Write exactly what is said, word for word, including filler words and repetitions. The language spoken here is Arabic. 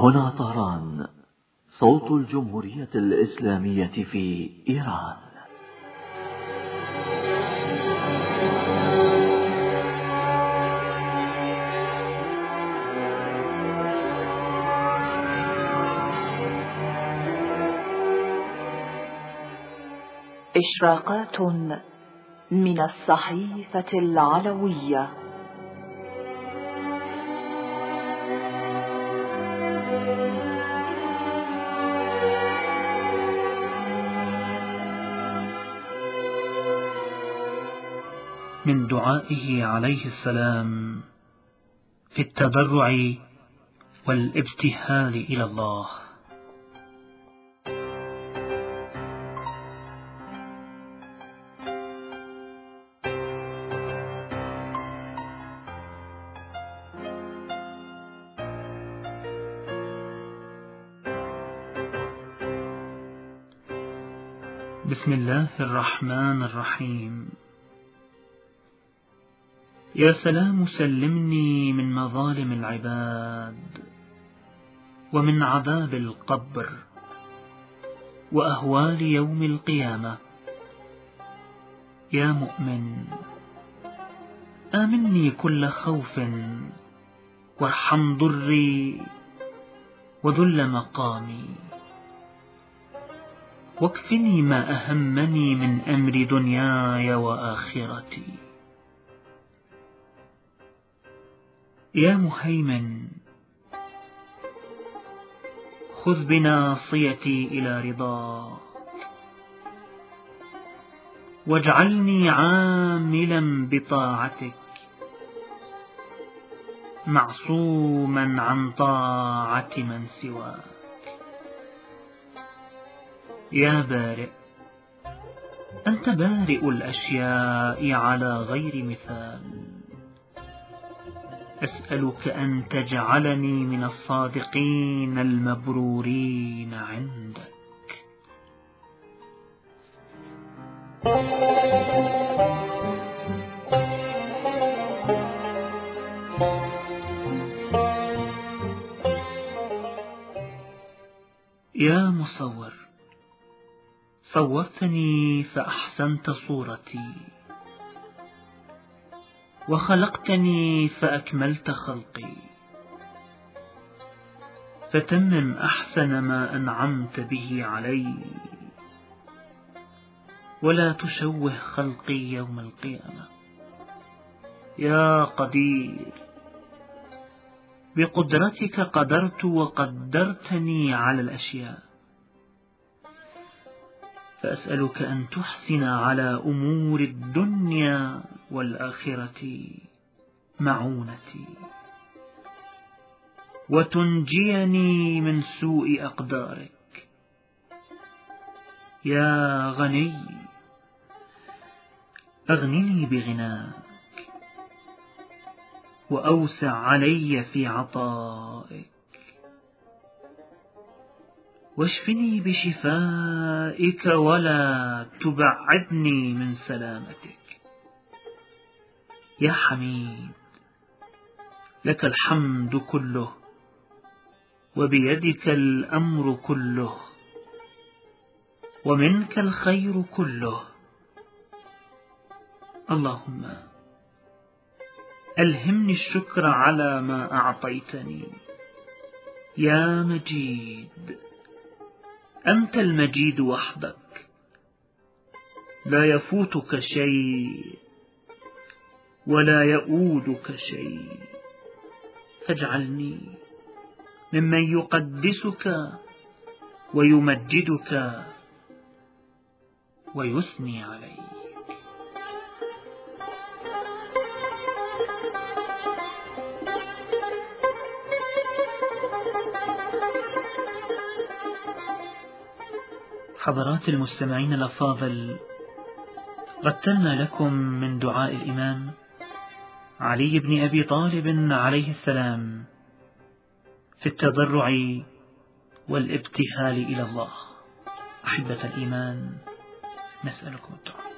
هنا طهران، صوت الجمهورية الإسلامية في إيران. إشراقات من الصحيفة العلوية. من دعائه عليه السلام في التضرع والابتهال إلى الله. بسم الله الرحمن الرحيم. يا سلام سلمني من مظالم العباد، ومن عذاب القبر، وأهوال يوم القيامة. يا مؤمن آمني كل خوف، وارحم ضري وذل مقامي، واكفني ما أهمني من أمر دنياي وآخرتي. يا مهيمن خذ بناصيتي إلى رضاك، واجعلني عاملا بطاعتك، معصوما عن طاعة من سواك. يا بارئ أنت بارئ الأشياء على غير مثال، أسألك أن تجعلني من الصادقين المبرورين عندك. يا مصور صورتني فأحسنت صورتي، وخلقتني فأكملت خلقي، فتمم أحسن ما أنعمت به علي، ولا تشوه خلقي يوم القيامة. يا قدير بقدرتك قدرت وقدرتني على الأشياء، فأسألك أن تحسن على أمور الدنيا والآخرة معونتي، وتنجيني من سوء أقدارك. يا غني أغنني بغناك، وأوسع علي في عطائك، واشفني بشفائك ولا تبعدني من سلامتك. يا حميد لك الحمد كله، وبيدك الأمر كله، ومنك الخير كله. اللهم ألهمني الشكر على ما أعطيتني. يا مجيد أنت المجيد وحدك، لا يفوتك شيء ولا يؤودك شيء، فاجعلني ممن يقدسك ويمجدك ويثني عليك. حضرات المستمعين الأفاضل، رتلنا لكم من دعاء الإمام علي بن أبي طالب عليه السلام في التضرع والابتهال إلى الله. أحبة الإيمان، نسألكم الدعاء.